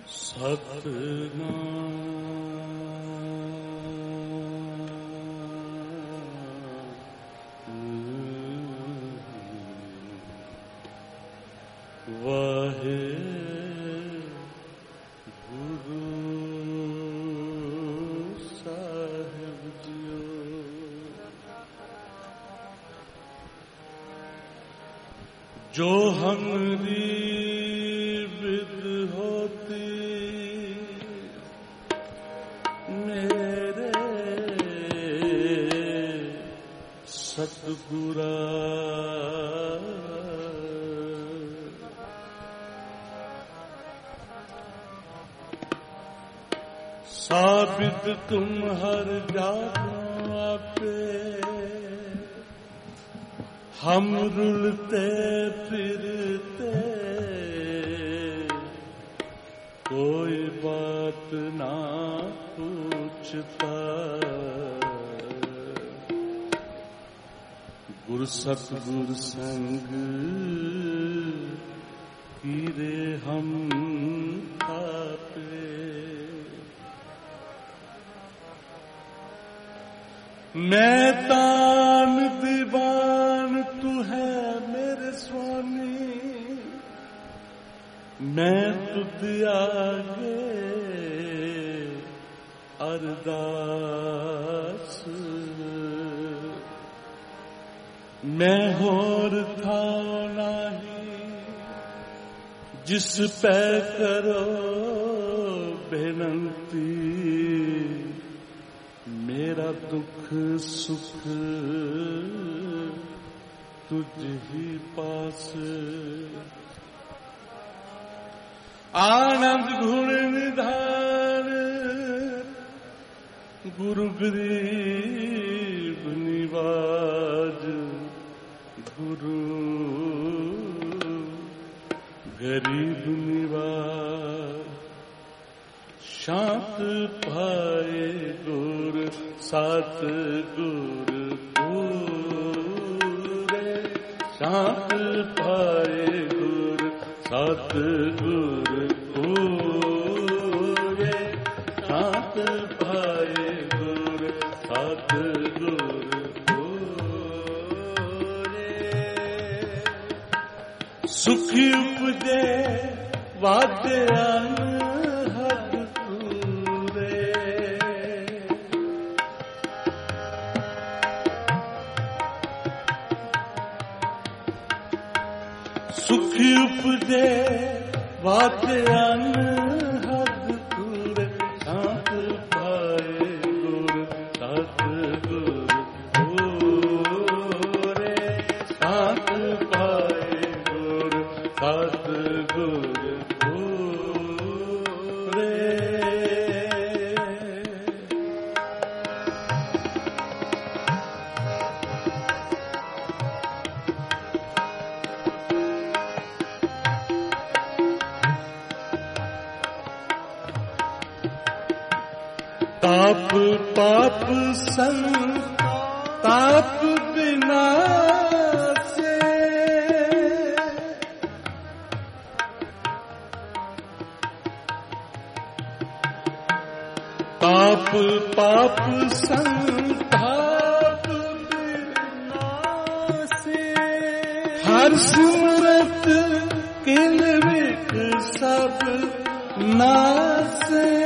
जो हमरी विद होती मेरे सतगुरा, साबित तुम हर जागो पे हम रुलते फिरते, कोई बात ना पूछता। गुरु सतगुर संग कीरे हम थापे, मैं तान दीवान तू है मेरे स्वामी, मैं तुझ आगे अरदास, मैं होर था नहीं जिस पे करो बेनंती, मेरा दुख सुख तुझ ही पास। आनंद गुण निधान गुरु गरीब निवाज, गुरु गरीब निवाज। शांत पाए गुर सात गुर पूरे, शांत पाए गुर सात गुर पूरे, शांत पाए गुर सात गुर पूरे। सुखी उपजे वाद्यान सुखी उपजे वाद्यान हद पूरे, शांत पाए गुर सात गुर पूरे, शांत पाए गुर सात गुर पूरे। ताप पाप संताप विनाशे, ताप पाप संताप विनाशे, हर सुमरत किल विक सब नासे,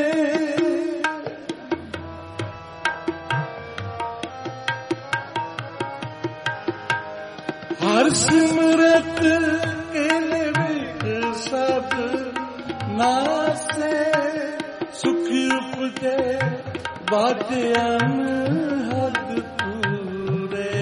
हर सिमरत किल विक सब नासे। सुखी उपजे वाद्यान हद पूरे,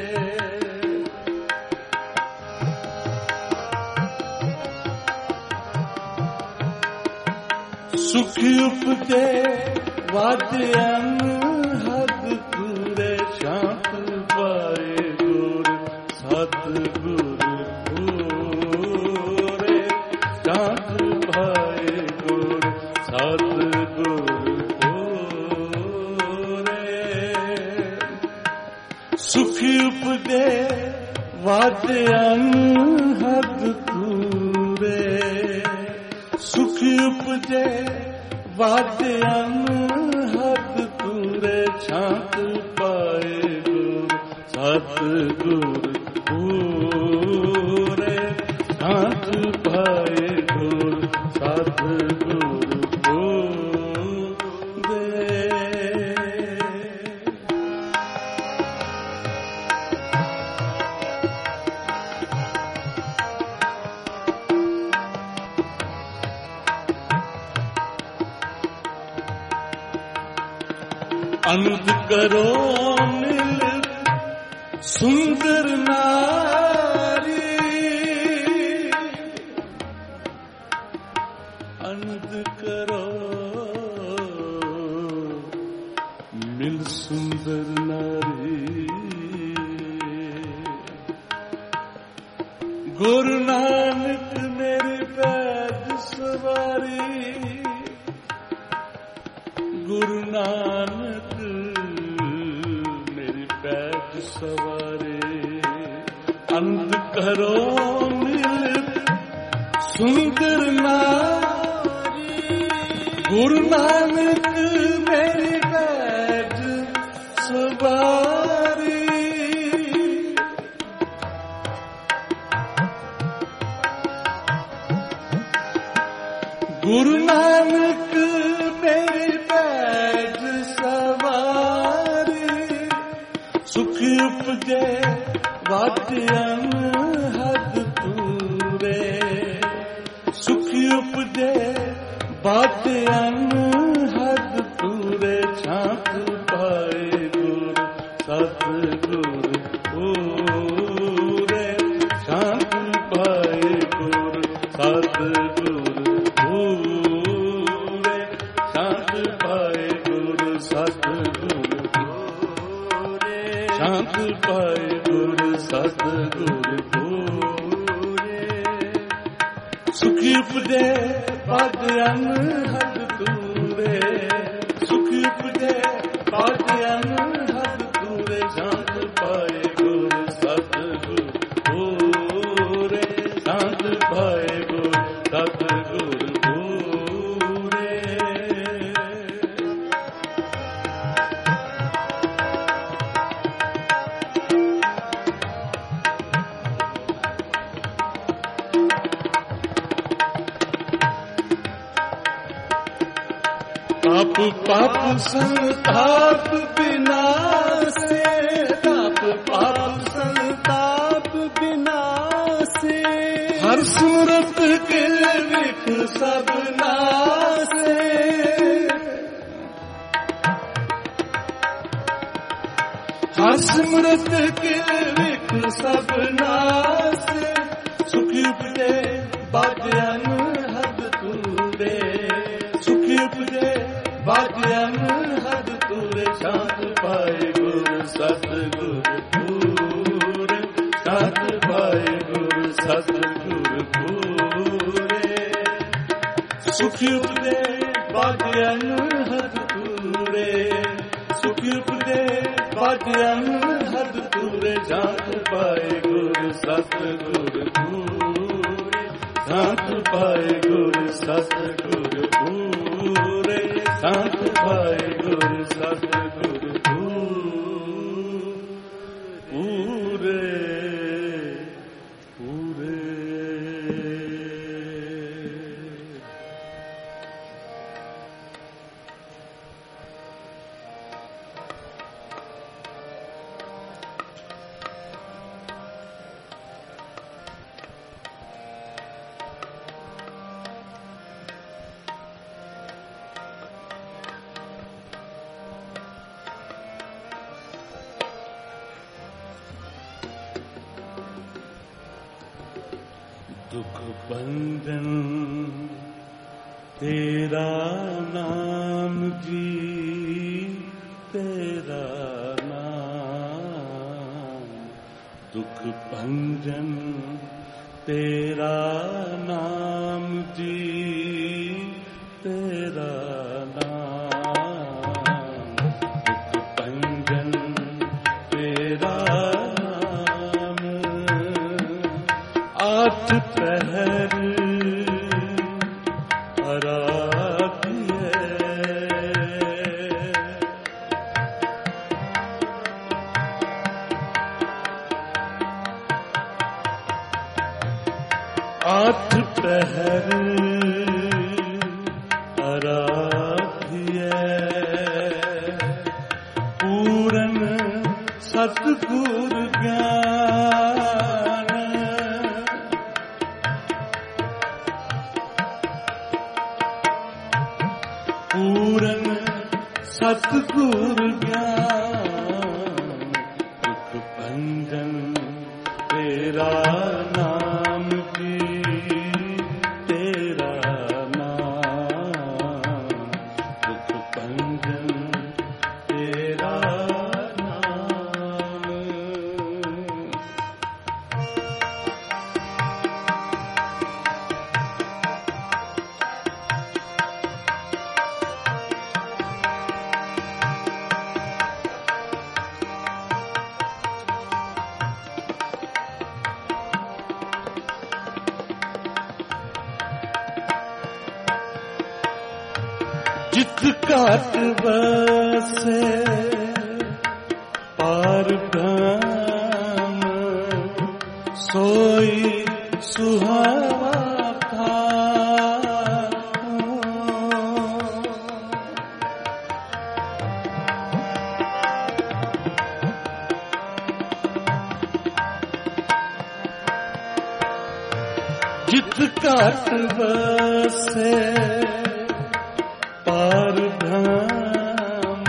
सुखी उपजे वाद्यान हद पूरे, शांत पाए गुर सात गुर पूरे, शांत पाए गुर सात गुर पूरे। सुखी उपजे वाद्यान हद पूरे, सुख ਉਪਜੇ ਵਾਜਿਆਂ ਹੱਥ ਤੂਰੇ ਛਾਂਤ ਪਾਏ ਗੁਰ ਸਤਿਗੁਰ ਪੂਰੇ ਛਾਂਤ ਪਾਏ ਗੁਰ ਸਤਿਗੁਰ ਪੂਰੇ। ਅਨੰਦ ਕਰੋ ਮਿਲ ਸੁੰਦਰ ਨਾਰੀ, ਅਨੰਦ ਕਰੋ ਮਿਲ ਸੁੰਦਰ ਨਾਰੀ। ਗੁਰੂ ਨਾਨਕ ਮੇਰੇ ਪੈਜ ਸਵਾਰੀ, ਗੁਰੂ ਨਾਨਕ ਮੇਰੀ ਪੈਜ ਸਵਾਰੇ। ਅੰਧ ਕਰੋ ਮਿਲ ਸੁੰਦਰ ਨਾਰੀ, ਗੁਰੂ ਨਾਨਕ ਮੇਰੀ ਪੈਜ ਸਵਾਰੀ। ਗੁਰੂ ਨਾਨਕ ਮੇਰੀ ਪੈਜ ਸਵਾਰੀ। ਸੁਖ ਉਪਜੇ ਵਾਜਿਆਂ ਹੱਥ ਤੂਰੇ, ਸੁਖ ਉਪਜੇ ਵਾਜਿਆਂ ਹੱਥ ਤੂਰੇ ਛਾਂਤ ਪਾਏ ਗੁਰ ਸਤਿਗੁਰ ਪੂਰੇ ਛਾਂਤ ਪਾਏ ਗੁਰ ਸਤਿਗੁਰ ਪੂਰੇ ਛਾਂਤ ਪਾਏ ਗੁਰ ਸਤਿਗੁਰ ਪੂਰੇ ਛਾਂਤ ਪਾਏ ਗੁਰ ਸਤਿਗੁਰ ਪੂਰੇ। ਸੁਖੀ ਉਪਜੇ ਵਾਜਿਆਂ ਹੱਥ ਤੂਰੇ, ਸੁਖੀ ਉਪਜੇ ਵਾਜਿਆਂ ਹੱਥ ਤੂਰੇ ਛਾਂਤ ਪਾਏ ਗੁਰ ਸਤਿਗੁਰ ਪੂਰੇ ਛਾਂਤ ਪਾਏ ਗੁਰ ਸਤਿਗੁਰ ਪੂਰੇ। ਤਾਪ ਪਾਪ ਸੰਤਾਪ ਬਿਨਾਸੇ, ਤਾਪ ਪਾਪ ਸੰਤਾਪ ਬਿਨਾਸੇ। ਹਰ ਸੂਰਤ ਕੇ ਵਿਖ ਸਭ ਨਾਸੇ, ਹਰ ਸਿਮਰਤ ਕੇ ਵਿਖ ਸਭ ਨਾਸੇ। ਸੁਖੀ ਉਪਜੇ ਵਾਜਿਆਂ ਹੱਥ ਤੂਰੇ, ਸੁਖੀ ਉਪਜੇ ਵਾਜਿਆਂ ਹੱਥ ਤੂਰੇ ਛਾਂਤ ਪਾਏ ਗੁਰ ਸਤਿਗੁਰ ਪੂਰੇ ਛਾਂਤ ਪਾਏ ਗੁਰ ਸਤਿਗੁਰ ਪੂਰੇ। ਸੁਖੀ ਉਪਜੇ ਵਾਜਿਆਂ ਹੱਥ ਤੂਰੇ, ਸੁਖੀ ਉਪਜੇ ਵਾਜਿਆਂ ਹੱਥ ਤੂਰੇ ਛਾਂਤ ਪਾਏ ਗੁਰ ਸਤਿਗੁਰ ਪੂਰੇ ਛਾਂਤ ਪਾਏ ਗੁਰ ਸਤਿਗੁਰ ਪੂਰੇ ਛਾਂਤ ਪਾਏ ਗੁਰ ਸਤਿਗੁਰ ਪੂਰੇ ਪੂਰੇ। ਦੁਖ ਬੰਧਨ ਤੇਰਾ ਨਾਮ ਜੀ, ਤੇਰਾ ਨਾਮ। ਦੁਖ ਭੰਜਨ ਤੇਰਾ ਨਾਮ ਜੀ, ਤੇਰਾ ਨਾਮ। ਦੁਖ ਭੰਜਨ ਤੇਰਾ ਨਾਮ। ਆਠ ਪਹਿਰ ਪਹਿਰ ਆਰਾਧਿਐ ਪੂਰਨ ਸਤਿਗੁਰ ਗਿਆਨ ਪੂਰਨ ਸਤਿਗੁਰ ਗਿਆਨ ਦੁਖ ਭੰਜਨ ਤੇਰਾ ਨਾਮ ਜੀ ਤੇਰਾ ਨਾਮ ਦੁਖ ਭੰਜਨ ਤੇਰਾ ਨਾਮ ਜਿਤ ਘਾਟ ਵਸੇ ਪਾਰ ਬ੍ਰਹਮ ਸੋਈ ਸੁਹਾਵਾ ਥਾਮ ਜਿਤ ਘਾਟ ਵਸੇ ਪਾਰ ਬ੍ਰਹਮ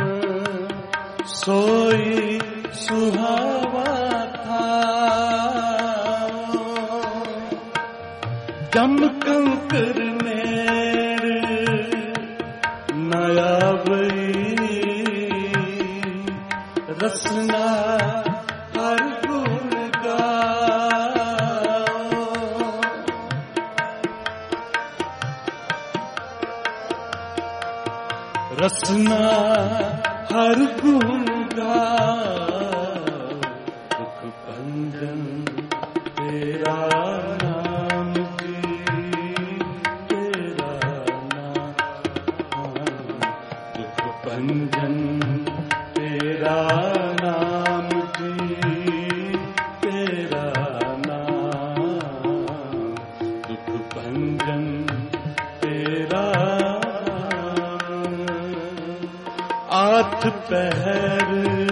ਸੋਈ ਸੁਹਾਵਾ ਥਾਮ ਜਮ ਕੰਕਰ ਮੇਰ ਨ ਆਵਈ ਰਸਨਾ ਹਰ ਗੁਣ ਗਾਓ ਰਸਨਾ ਹਰ ਗੁਣ ਗਾਓ ਦੁਖ ਭੰਜਨ ਤੇਰਾ ਨਾਮ ਜੀ ਤੇਰਾ ਨਾਮ ਦੁਖ ਭੰਜਨ ਤੇਰਾ ਨਾਮ ਜੀ ਤੇਰਾ ਨਾਮ ਦੁਖ ਭੰਜਨ ਤੇਰਾ ਆਠ ਪਹਿਰ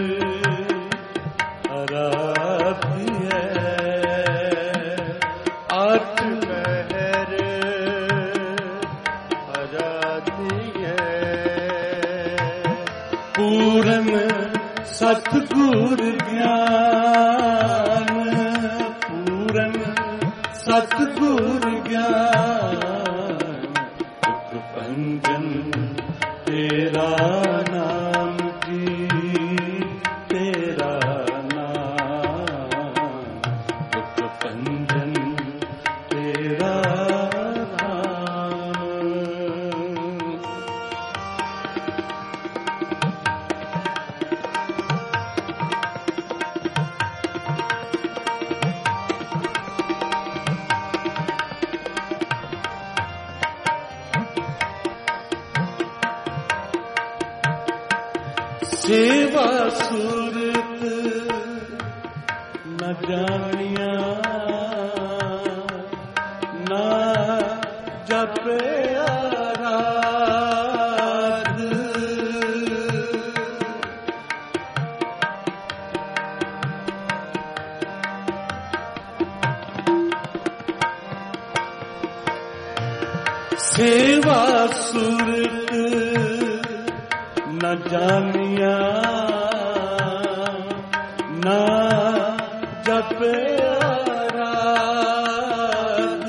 ਆਰਾਧਿਐ ਆਠ ਪਹਿਰ ਆਰਾਧਿਐ ਪੂਰਨ ਸਤਿਗੁਰ ਗਿਆਨ ਪੂਰਨ ਸਤਿਗੁਰ ਗਿਆਨ ਦੁਖ ਭੰਜਨ ਤੇਰਾ ਨਾਮ ਜੀ ਤੇਰਾ ਨਾਮ ਦੁਖ ਭੰਜਨ ਤੇਰਾ ਨਾਮ ਸੇਵਾ ਸੂਰਤ ਨ ਜਾਣਿਆ ਨਾ ਜਪਿਆ ਰਾਧ ਸੇਵਾ ਸੂਰਤ ਨ ਜਾਣਿਆ ਨਾ ਜਪਿਆ ਰਾਧ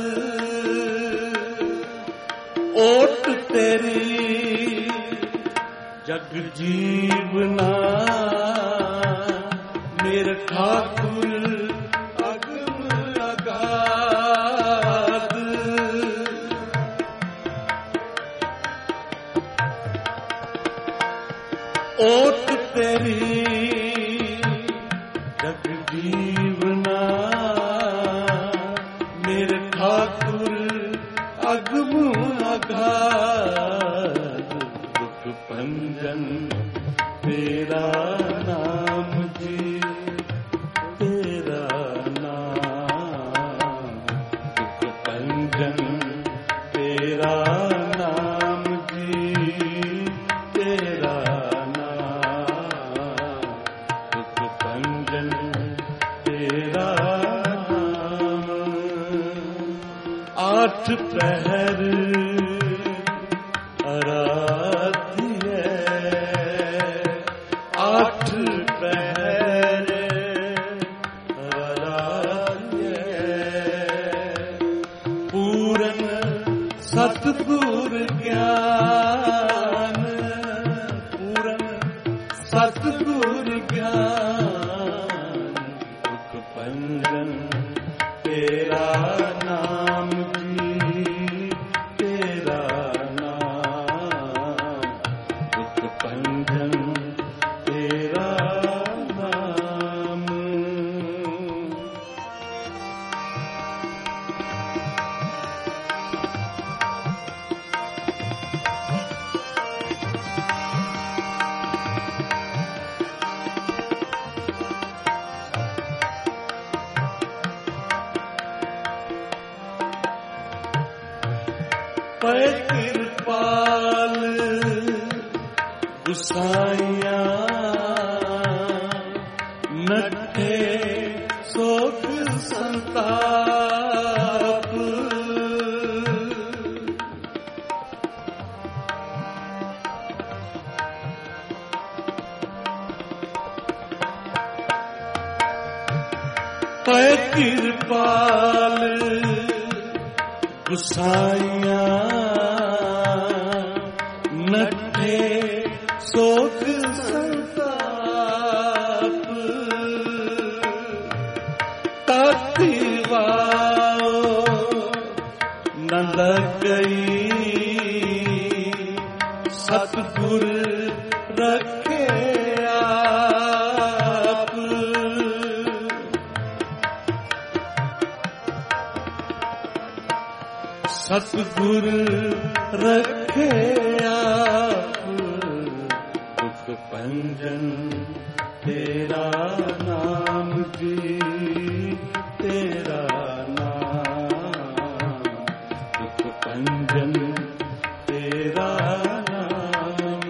ਓਟ ਤੇਰੀ ਜਗ ਜੀਵਨਾ ਮੇਰੇ ਠਾਕੁਰ ਅਗਮ ਅਗਾਧ ਓਟ ਤੇਰੀ ਜਗ ਜੀਵਨਾ ਮੇਰੇ ਠਾਕੁਰ ਅਗਮ ਅਗਾਧ ਦੁਖ ਭੰਜਨ ਤੇਰਾ ਨਾਮ ਜੀ ਤੇਰਾ ਨਾਮ ਦੁਖ ਭੰਜਨ पहर आराधी है, 8 पहर आराधी है। पूरन सतगुर ज्ञान, पूरन सतगुर ज्ञान, दुख भंजन तेरा नाम जी, तेरा नाम, दुख भंजन तेरा नाम। पै कृपाल गुसाइया, नठे शोक संताप। पै कृपाल गुसाइया, नठे शोक संताप। ताती वाओ नंद गई, सतगुर रखे आप। सतगुर रखे आप, दुख भंजन तेरा नाम जी, तेरा नाम, दुख भंजन तेरा नाम।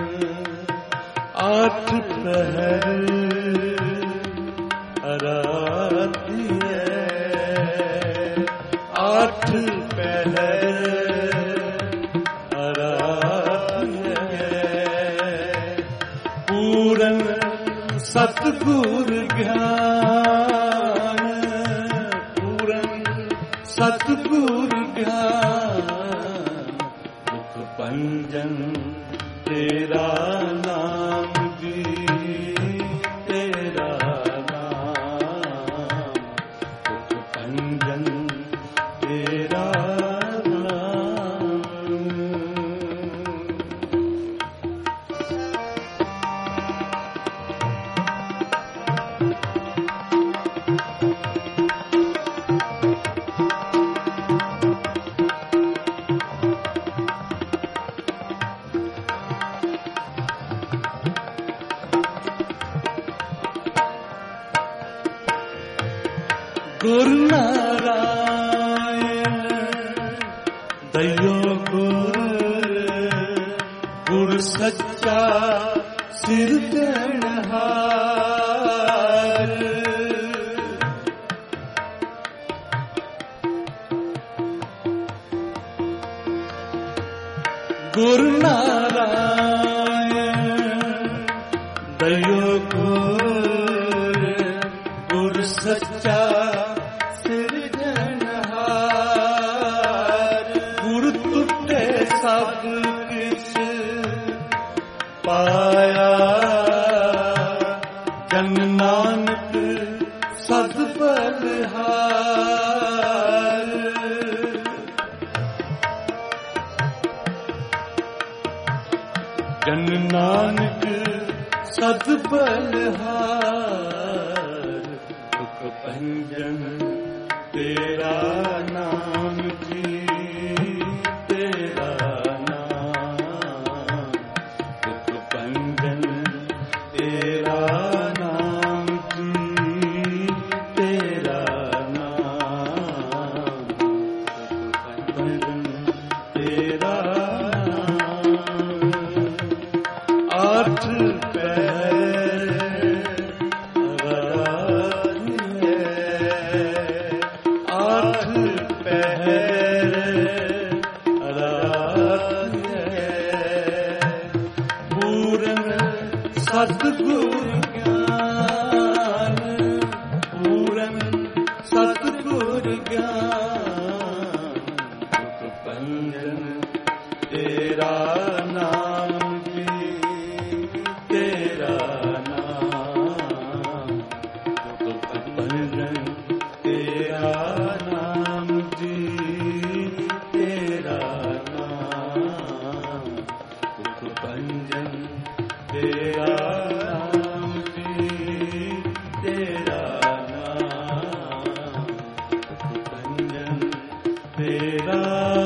8 पहर आराधी है, 8 पहर आराधी है। पूरन सतगुर ज्ञान, पूरन सतगुर ज्ञान, दुख भंजन तेरा नाम जी, तेरा नाम, दुख भंजन तेरा नाम। गुरु नारायण दयो गुर सच्चा सिरजनहार। गुरु नारायण दयो गुर सच्चा सब किछ पाया, जन नानक सद बलिहार। जन नानक सद बलिहार, दुख भंजन तेरा नाम जी, तेरा नाम, दुख भंजन तेरा नाम जी, तेरा नाम, दुख भंजन तेरा नाम। 8 पहर आराधी है, 8 पहर सतगुर ज्ञान पूरन सतगुर ज्ञान दुख भंजन तेरा नाम जी तेरा नाम दुख भंजन तेरा नाम जी तेरा नाम दुख भंजन तेरा नाम जी तेरा नाम दुख भंजन तेरा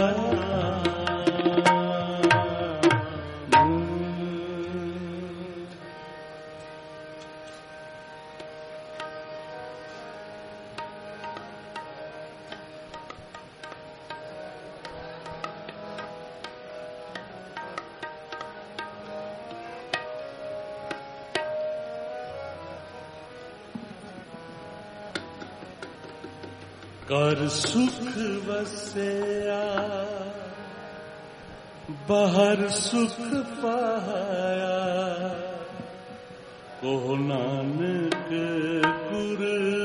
कर सुख वसया बाहर सुख पाया को नानक गुर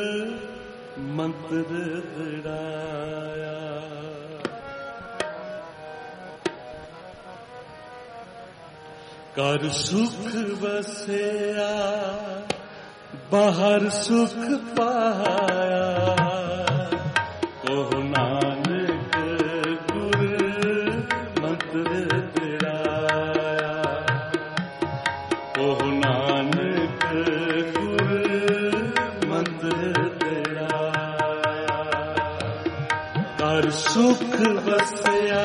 मंत्र दृढ़ाया। कर सुख वसया बाहर सुख पाया को नानक गुर मंत्र दृढ़ाया को नानक गुर मंत्र दृढ़ाया। कर सुख वसया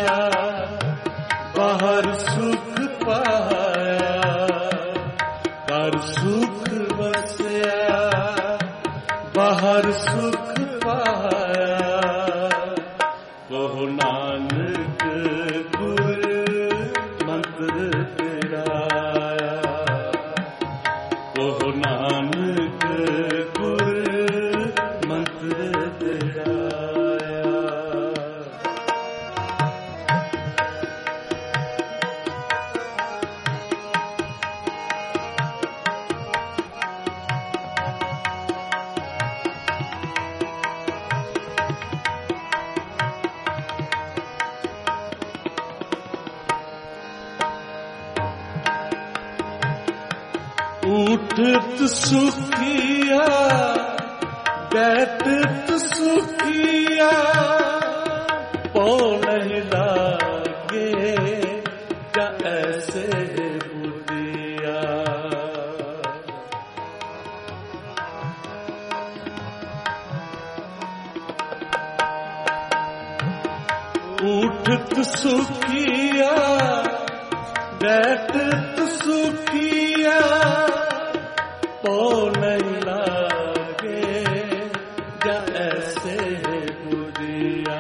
बाहर सुख पाया कर सुख वसया बाहर सुख पाया को नानक गुर मंत्र दृढ़ाया को नानक गुर मंत्र दृढ़ाया। उठत सुखिया बैठत सुखिया पौ नहीं लागे क्या ऐसे बुढ़िया। उठत सुखिया बैठत सुखिया पौ नहीं लागे या ऐसे बुढ़िया।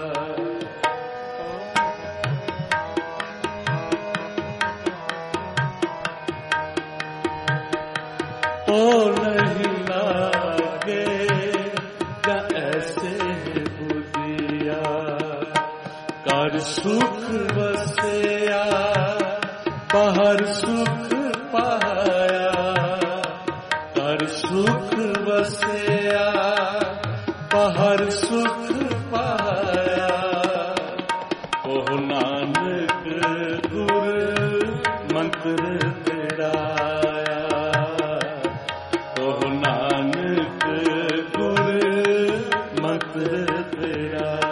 पौ नहीं लागे या ऐसे बुढ़िया। कर सुख वसया बाहर सुख पाया कर सुख वसया बाहर सुख पाया को नानक गुर मंत्र दृढ़ाया को नानक गुर मंत्र दृढ़ाया।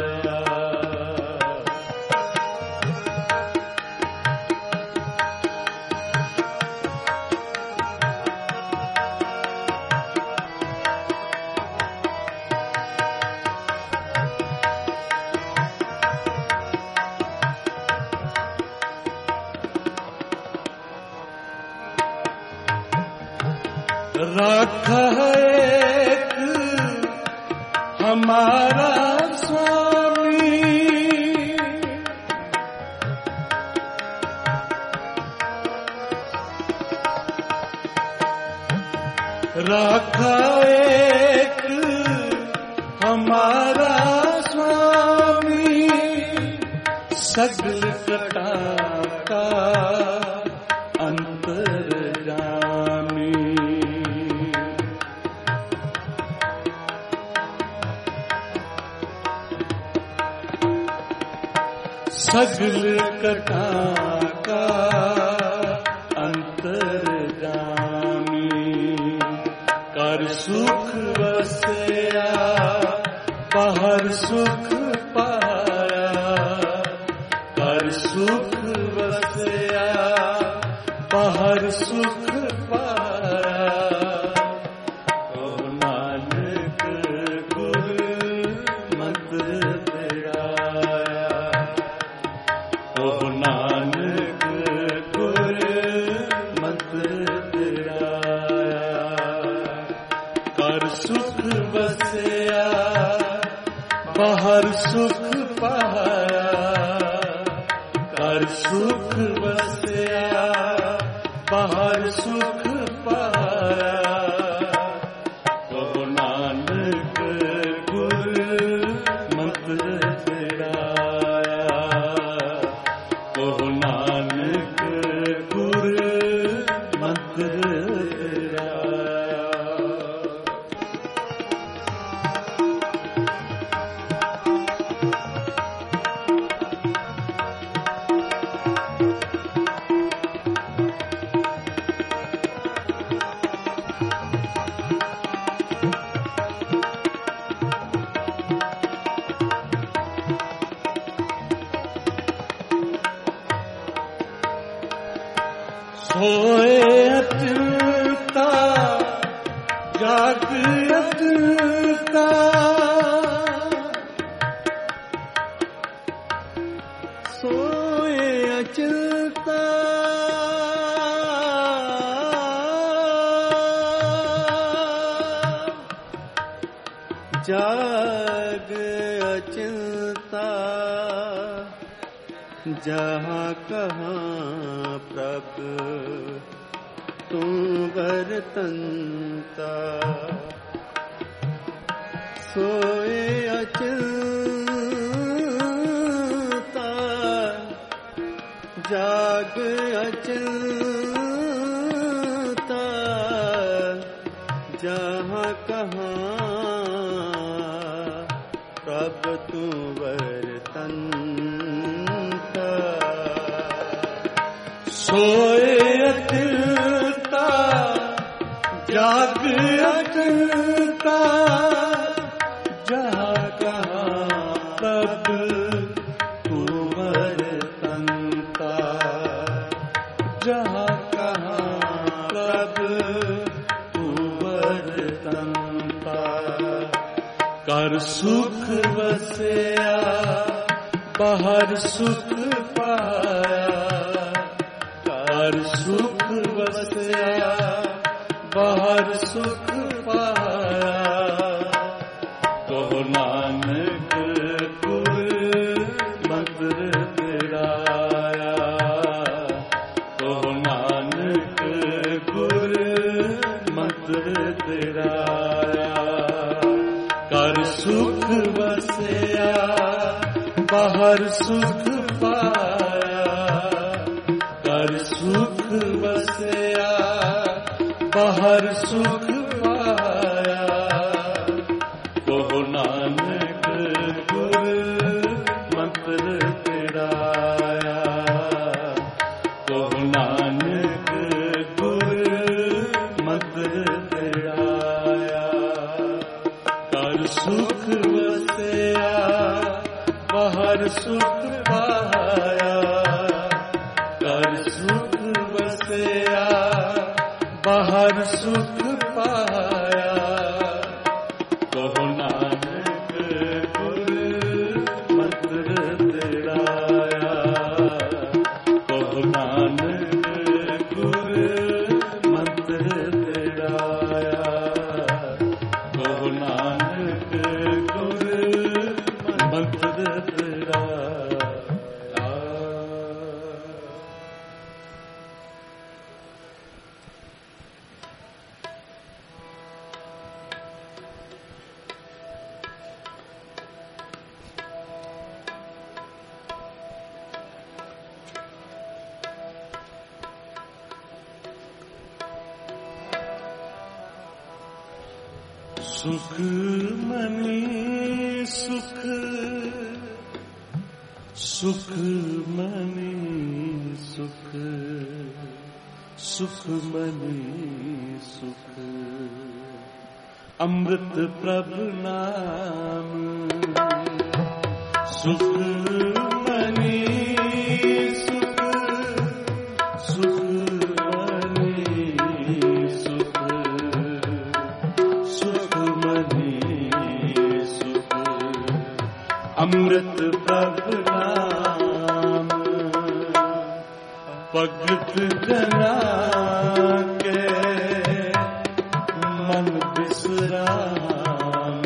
रखा एक हमारा स्वामी रखा एक हमारा स्वामी सगल कटा का अंतर जान। सगल कथा का अंतर्गामी कर सुख वसया बाहर सुख पाया कर सुख वसया बाहर सुख पाया ओ नानक गुर मंत्र तेरा ओ नानक गुर मंत्र तेरा कर सुख वसया बाहर सुख पाया कर सुख वसया बाहर सुख पाया ओ नानक गुर मंत्र तेरा ओ नानक गुर मंत्र तेरा। सोए अचलता जाग अचलता सोए अचलता जाग अचलता जहाँ कहाँ प्रभु तू बरतंता सोए अचलता जाग अचलता जहाँ कहाँ प्रभु तू बरतंता सोए अचलता जाग अचलता जहाँ कहाँ प्रभु तू बरतंता जहाँ कहाँ प्रभु तू बरतंता कर सुख वसया बाहर सुख पाया कर सुख वसया बाहर सुख पाया तो नानक गुर मंत्र तेरा तो नानक गुर मंत्र तेरा कर सुख वसया बाहर सुख पाया कर सुख वसया बाहर सुख पाया तो नानक गुर मंत्र तेरा तो नानक गुर मंत्र तेरा कर सुख वसया बाहर सुख पाया कर सुख वसया बाहर सुख पाया तो नानक गुर मंत्र तेरा तो नानक गुर मंत्र तेरा तो नानक गुर मंत्र तेरा। सुख मनी सुख सुखमणि सुख सुखमणि सुख अमृत प्रभु नाम सुखमणि सुख सुखमणि सुख सुखमणि सुख अमृत प्रभु नाम भगत जना के मन बिसराम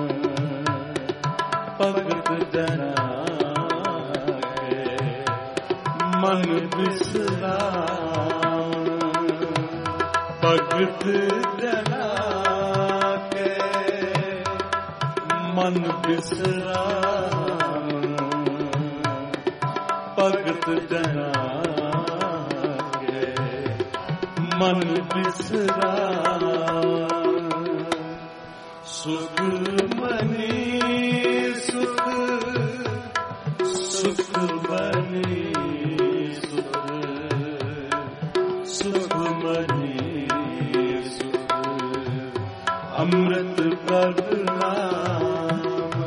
भगत जना के मन बिसराम भगत जना के मन बिसराम भगत जना के मन बिसराम सुखमणि सुख सुखमणि सुख सुखमणि सुख अमृत प्रभु नाम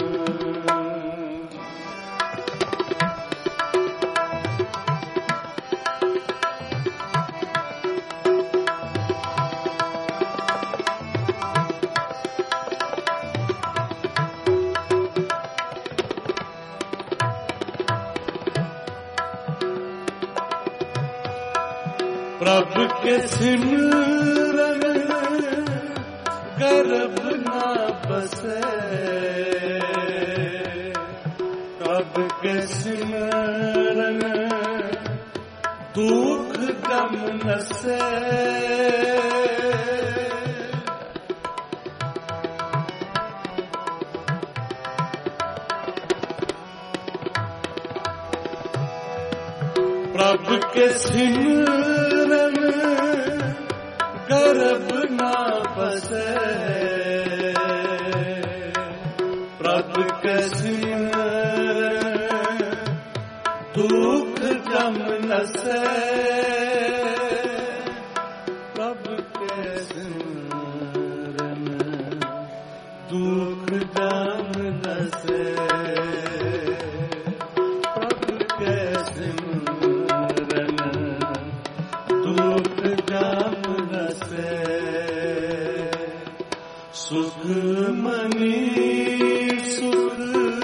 प्रभु के सिमरन गर्भ न बसे प्रभु के सिमरन दुख गम नसे प्रभु के सिमरन गर्भ न बसे प्रभु के सिमरन दुख गम नसे प्रभु के सिमरन दुख गम नसे प्रभु के सिमरन दुख गम नसे सुखमणि सुख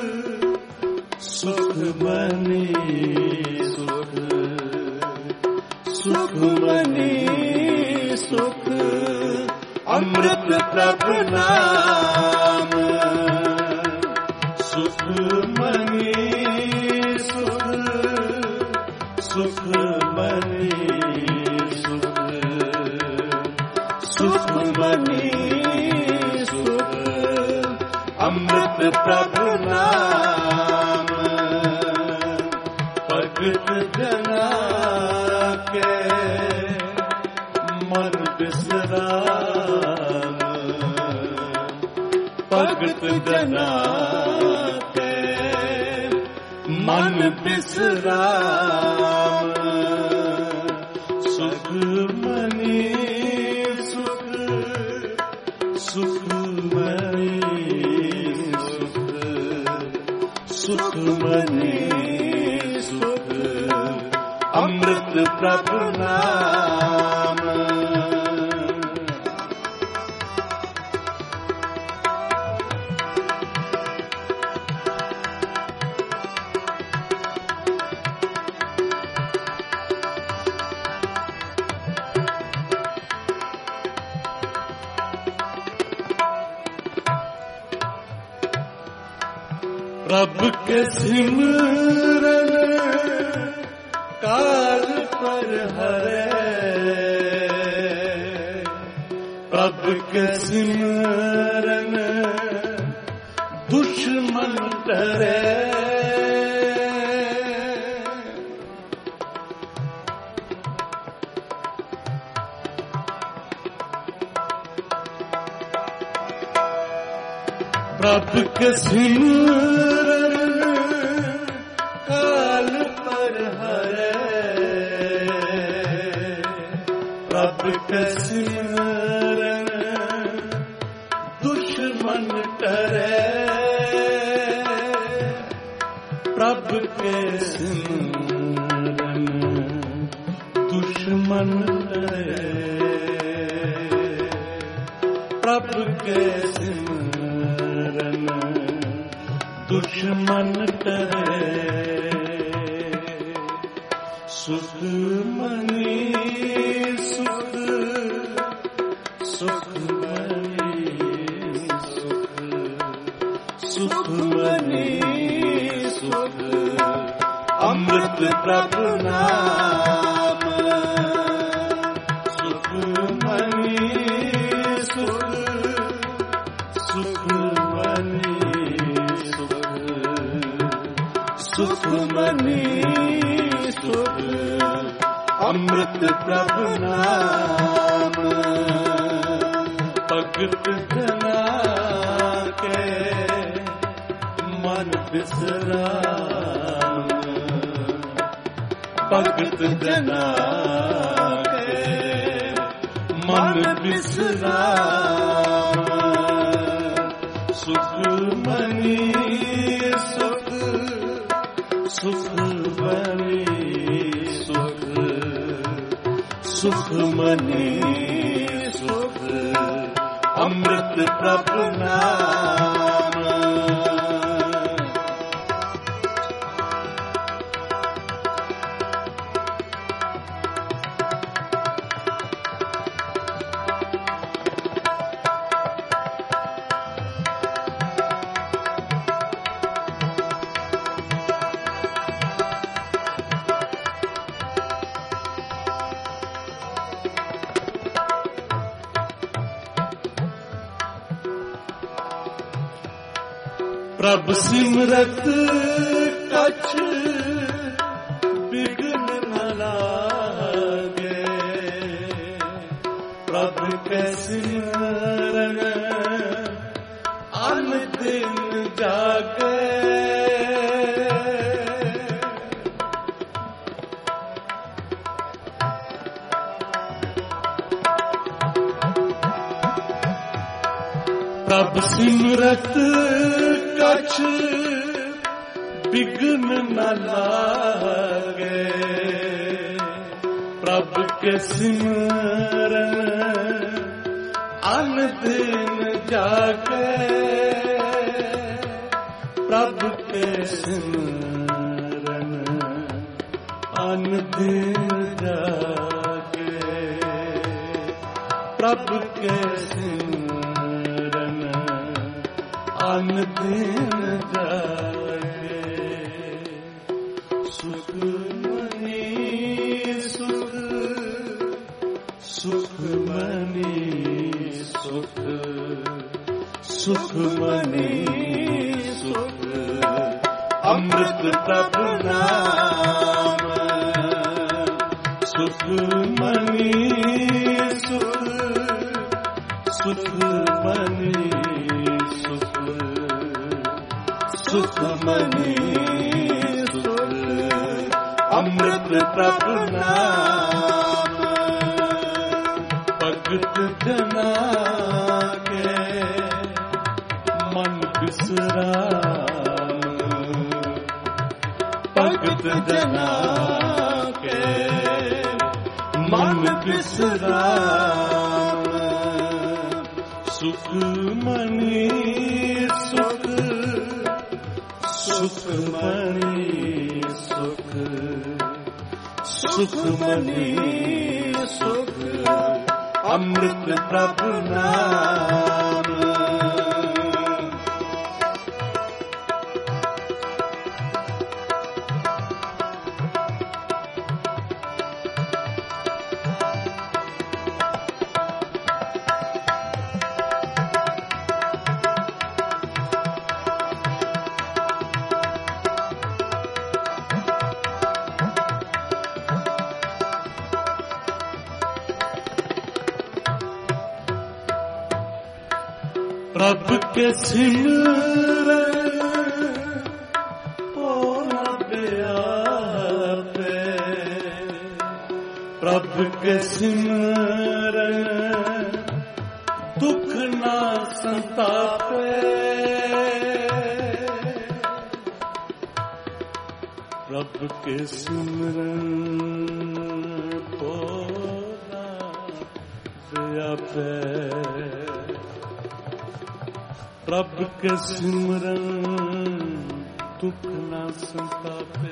सुखमणि सुख सुखमणि सुख अमृत प्रभु नाम सुखमणि सुख सुखमणि सुख सुखमणि सुख अमृत प्रभु नाम भगत जना के मन बिसराम भगत जना के मन बिसराम सुखमणि सुख सुखमणि सुख सुखमणि सुख अमृत प्रभु नाम प्रभु के सिमरन काल पर हरे प्रभु के सिमरन दुश्मन डरे प्रभु के सिमरन पर हरे रब के सिमरन दुश्मन डरे रब के सिमरन दुश्मन डरे रब के सिमरन दुश्मन डरे सुख मनी सुख सुख मनी सुख सुख मनी सुख अमृत प्रभु नाम सुख मनी सुख सुख मनी सुख सुख मनी सुख अमृत प्रभु नाम भगत जना के मन बिसराम भगत जना के मन बिसराम सुख मनी सुख सुख मनी सुख सुख मनी सुख अमृत प्रभु नाम प्रभ सिमरत कछ बिघ्न न लागे प्रभ के सिमरन अन दिन जागे प्रभ सिमरत कछ बिघ्न न लागे प्रभ के सिमरन अन दिन जागे प्रभ के सिमरन अन दिन जागे प्रभ के सिमरन अन दिन जागे सुख मनी सुख सुख मनी सुख सुख मनी सुख अमृत प्रभु नाम सुख मनी सुख सुख मनी सुख मनी सुख अमृत प्रभु नाम भगत जना के मन बिसराम भगत जना के मन बिसराम सुख मनी सुख सुख मनी सुख सुख मनी सुख अमृत प्रभु नाम प्रभ के सिमरन ओ रब्बिया प्रभ के सिमरन दुख ना संतापे, प्रभ के सिमरन पोला व्यापे, प्रभ के सिमरन दुख ना संतापे।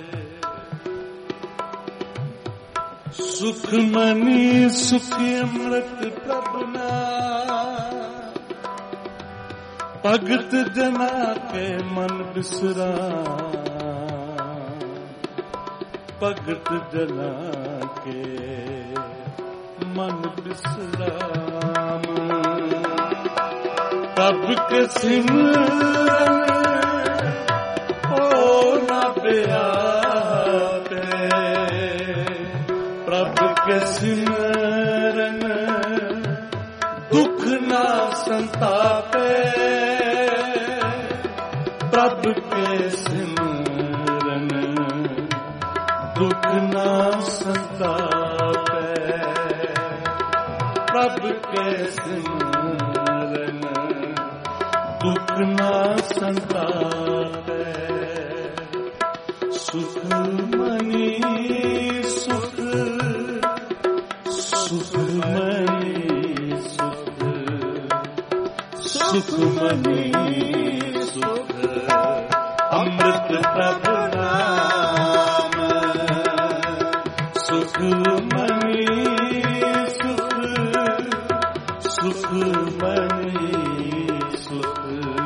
सुख मनी सुख अमृत प्रभ ना, भगत जना के मन बिसरा, भगत जना के मन बिसराम। प्रभ के सिमरन ओ ना व्यापे, प्रभ के सिमरन दुख ना संतापे, प्रभ के सिमरन दुख ना संतापे, प्रभ के सिमरन दुख ना संतापे। सुख मनी सुख, सुख मनी सुख, सुख मनी सुख अमृत प्रभ नाम। सुख मनी सुख, सुख मनी सुख,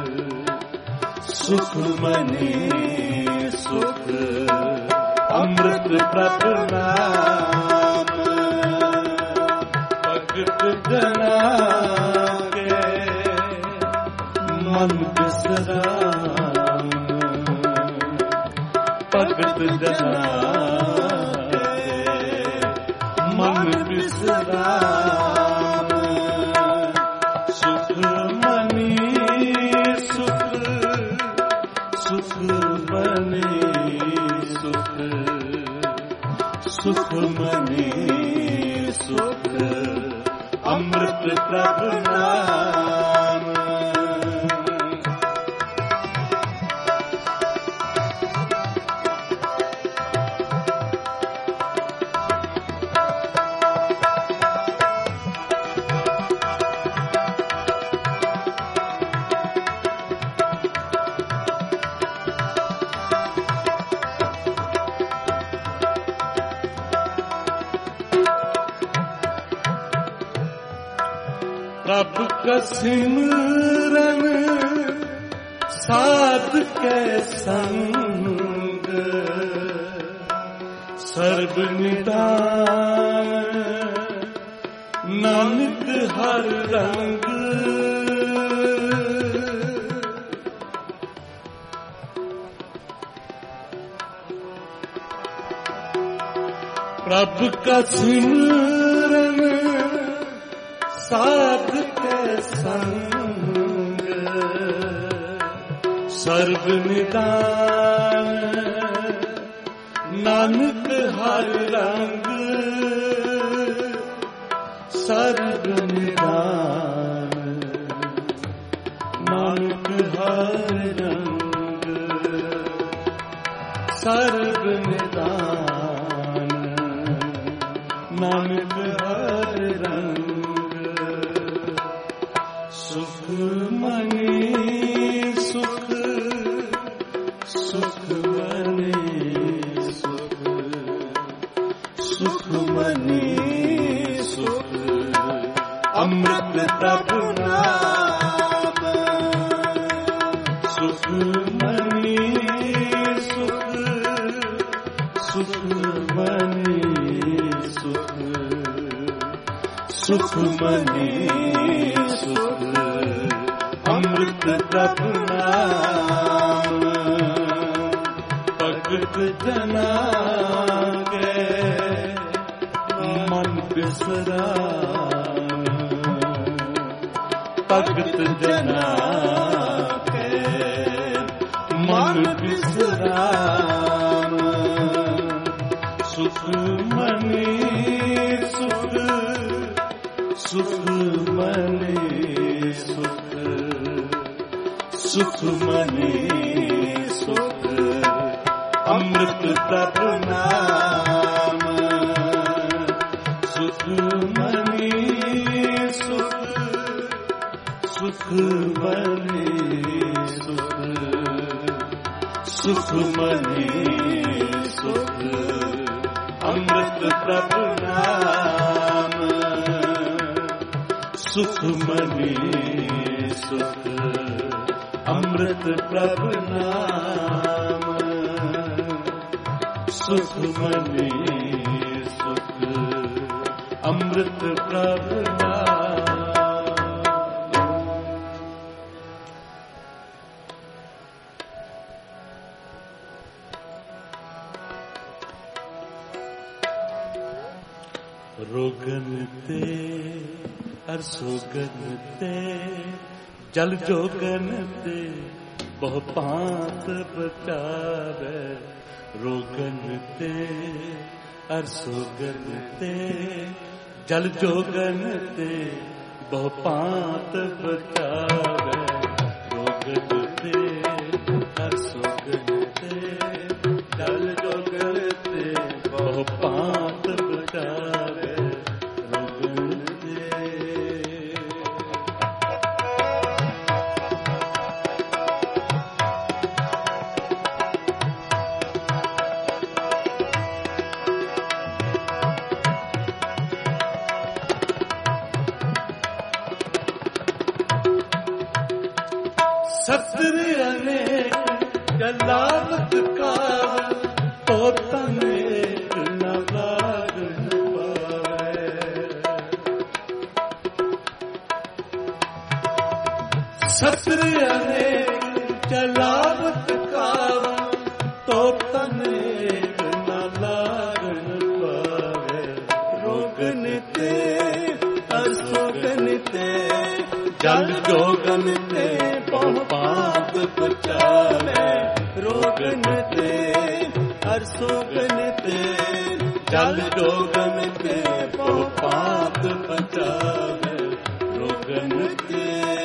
सुख मनी सुख अमृत प्रभ नाम। भगत जना के मन बिसराम, भगत जना के मन बिसराम। सुख मनी सुख, सुख मनी सुख, सुख मनी सुख अमृत प्रभ नाम। प्रभ का सिमरन साध के संग, सर्व निदान नानक हर रंग। प्रभ का सिमरन साध के संग, सर्व निदान नानक हर रंग। सर्व निदान नानक हर रंग, सर्व निदान नानक हर रंग। सुख मनी सुख, सुख मनी सुख, सुख मनी सुख अमृत प्रभ नाम। सुख मनी सुख, सुख मनी सुख, सुख मनी सुख अमृत प्रभ नाम। भगत जना के मन बिसराम, भगत जना के मन बिसराम। सुख मनी सुखमनी सुख, सुखमनी सुख, अमृत प्रभु नाम। सुखमनी सुख, सुखमनी सुख, सुखमनी सुख, अमृत प्रभु नाम। सुखमनी सुख, अमृत प्रभु नाम। सुखमनी सुख, अमृत प्रभु नाम। रोगन ते हर सोगन ते, जल जोगन ते बहु पांत बचावे। रोगन ते हर सोगन ते, जल जोगन ते बहु पांत बचावे। रोगन ते हर सोगन ते, जल जोगन ते बहु पांत बचावे। सत्र अनेक जलावत काव, तो तनेक न लागन पावे। सत्र अनेक जलावत काव, तो तनेक न लागन पावे। रोगन ते असोगन ते, जल जोगन ते बहु पांत बचावे। रोगन ते हर सोगन ते, जल जोगन ते बहु पांत बचावे। रोगन ते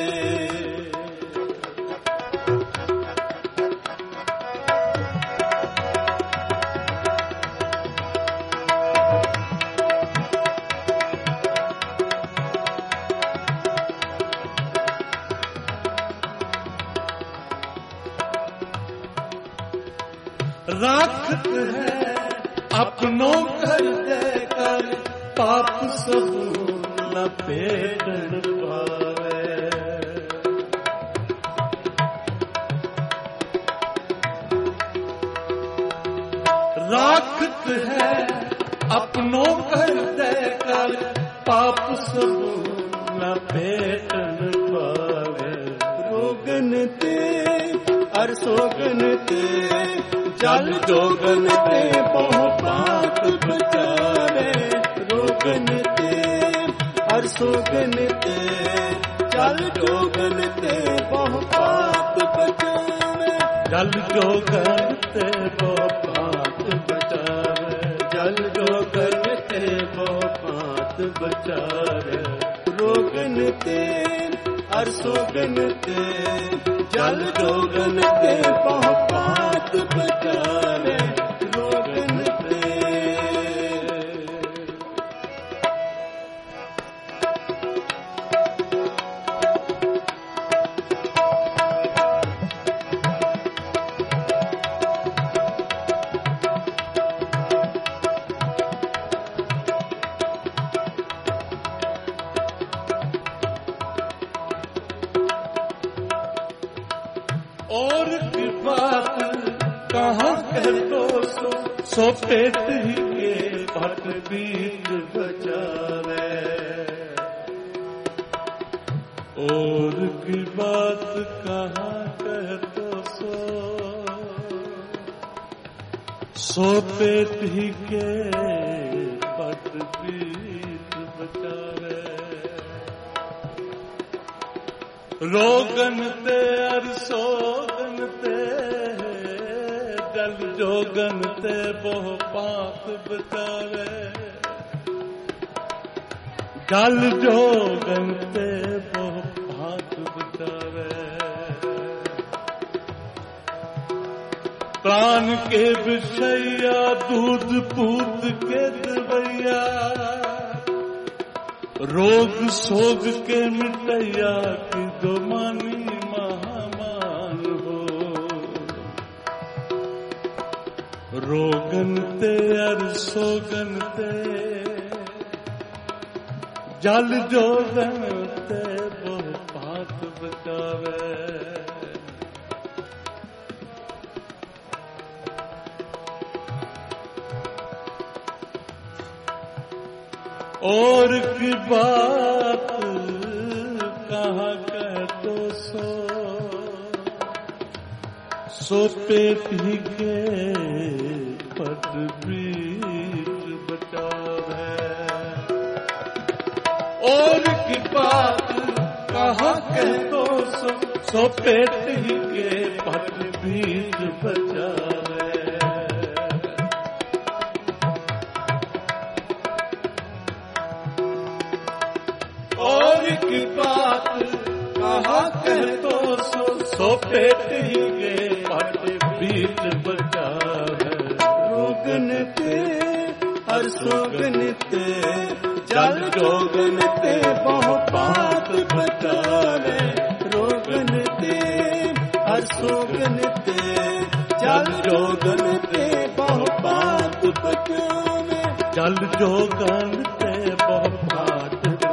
राखत है अपनों कर देकर, पाप सब लपेटन पावे। राखत है अपनों कर देकर, पाप सब लपेटन पावे। रोगन ते हर सोगन ते, जल जोगन ते बहु पांत बचावे। रोगन ते हर सोगन ते, जल जोगन ते बहु पांत बचावे। जल जोगन ते बहु पांत बचावे। जल जोगन ते बहु पांत बचावे। रोगन ते हर सोगन ते, जल जोगन ते बहु पांत बचावे। रोगन ते और की बात कहाँ कर दो सो पेट ही के पट बीत बचावे। और की बात कहाँ कर दो सो पेट ही के पट बीत बचावे। रोगन ते अर सोगन ते, जल जोगन ते बहु पाप बचावे। ਜਲ ਜੋਗਨ ਤੇ ਬਹੁ ਭਾਤ ਬਚਾਵੇ। प्राण के विषया दूध पूत के दवैया, रोग सोग के मिटैया की दो मानी महामान हो। रोगन ते अर सोगन ते जल जोगन ते बहु भात बचावे। और की बात कहाँ कह तो सो पेट ही के पट बीच बचावे। और की बात कहाँ कह तो सो पेट ही के पट बीच बचावे। की बात कहा कह तो सो पेट ही के पट बीच बचावे। रोगन ते हर सोगन ते जल जोगन ते बहु भात बचावे। रोगन ते हर सोगन ते जल जोगन ते बहु भात बचावे। जल जोगन ते बहु भात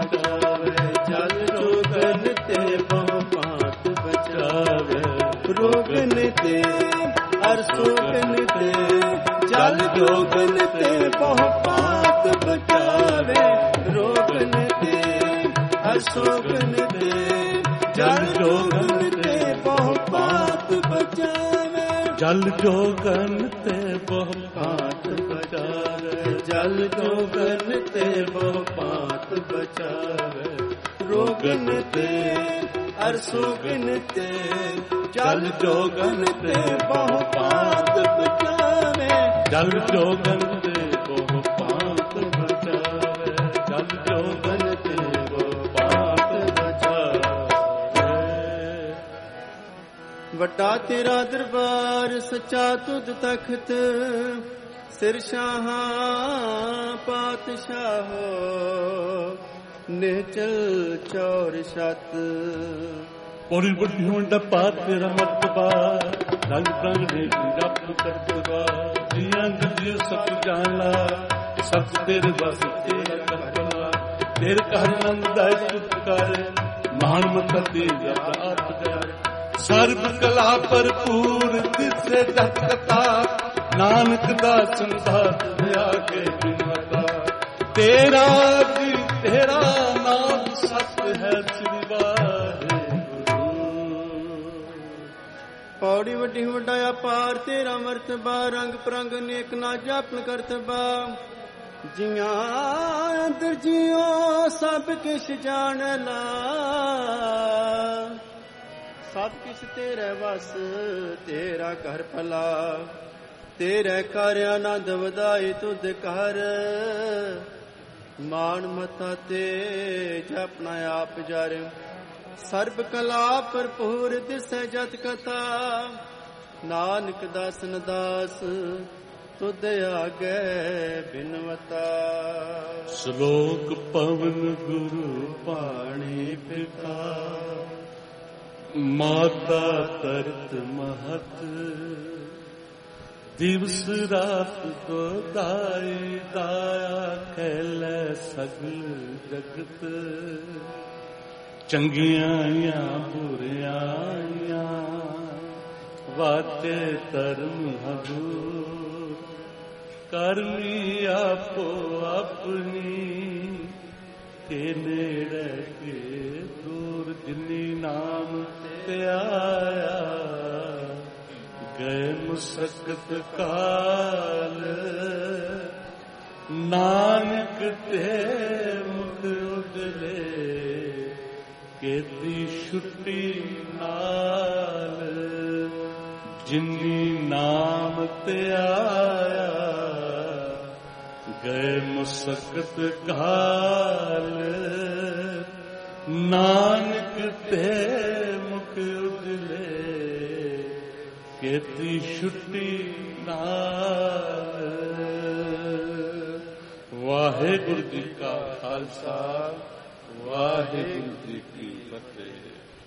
रोगन ते हर सोगन ते जल जोगन ते बहु भात बचावे। रोगन ते हर सोगन ते जल जोगन ते बहु भात बचावे। जल जोगन ते बहु भात बचावे। जल जोगन ते बहु भात बचावे। रोगन ते हर सोगन ते जल जोगन ते बहु भात बचावे। जल जोगन ते बहु भात बचावे। जल जोगन ते बहु भात बचावे। वड्डा तेरा दरबार सच्चा तुध तख्त, सिर शाहा पातशाहो निचल चौर छत। पौड़ी बुद्धि होंडा पात तेरा मर्तबा, रंग रंग ने रब करतबा। जियां जियो सब जाना सब तेरे बस तेरा करतबा। तेरे कहन दाय तुत कर महान मत तेरा रात कर। सर्व कला भरपूर तिसे दत्ता, नानक दास संसार दया के बिनवता। तेरा जी तेरा नाम सत्य है श्री वाहिगुरु। पौड़ी वड्डी वड्डा अपार तेरा मर्तबा, रंग परंग नेक ना जापन करतबा। जियां अंदर जियो सब किश जान ला, सब किश तेरे वस तेरा कर भला। तेरे कर आनंद वधाई तुध कर, मान मता तेज अपना आप जर। सर्ब कला भरपूर दिसै जत कथा, नानक दासन दास तुद आगे बिनवता। श्लोक पवन गुरु पाणी पिता, माता तरत महत। दिवस रात दो दाई दाया कैलै सगल जगत। चंगियां बुरियां वाते धर्म हजूर। करनी आपो अपनी के नेड़े के दूर। जिनी नाम ते आया गए मुसकत काल। नानक ते मुख उजले केती छुट्टी नाल। जिनी नाम ते आया ਗਏ ਮੁਸਕਤ ਘਾਲ ਨਾਨਕ ਤੇ ਮੁਖ ਉਜਲੇ ਕੀਤੀ ਛੁੱਟੀ ਨਾਲ। ਵਾਹਿਗੁਰੂ ਜੀ ਕਾ ਖਾਲਸਾ, ਵਾਹਿਗੁਰੂ ਜੀ ਕੀ ਫਤਿਹ।